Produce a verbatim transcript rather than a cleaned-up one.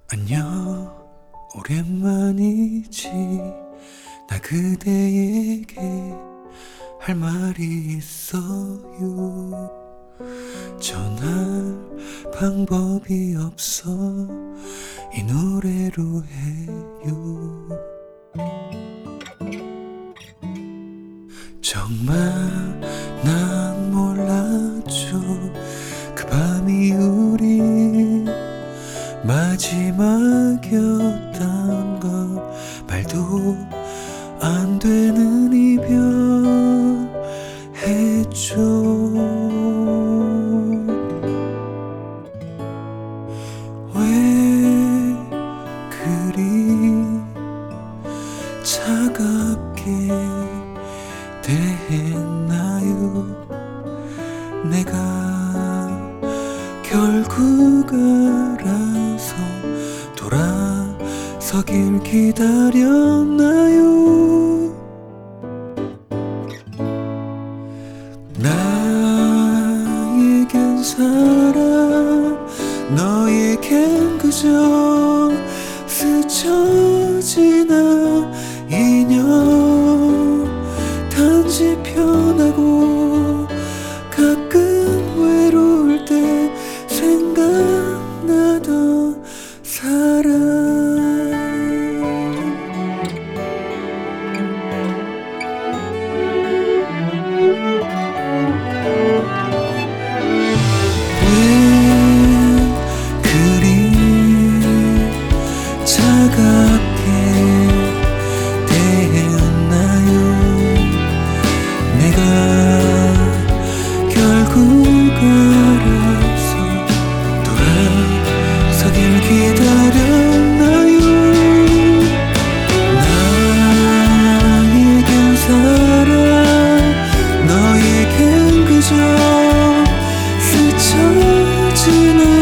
안녕, 오랜만이지. 나 그대에게 할 말이 있어요. 전할 방법이 없어 이 노래로 해요. 정말 난 몰랐죠. 그 밤이 우리 마지막이었단 걸. 말도 안 되는 이별 했죠. 왜 그리 차갑게 대했나요? 내가 결국 알아서 돌아서길 기다렸나요? 나에겐 사랑, 너에겐 그저 스쳐 지난 인연. 단지 편하고 가끔 외로울 때 생각나던 사람. 왜 그리 차갑게 대했나요? 내가 결국 알아서 돌아서길 기다렸나요? 나에겐 사랑, 너에겐 그저 스쳐 지난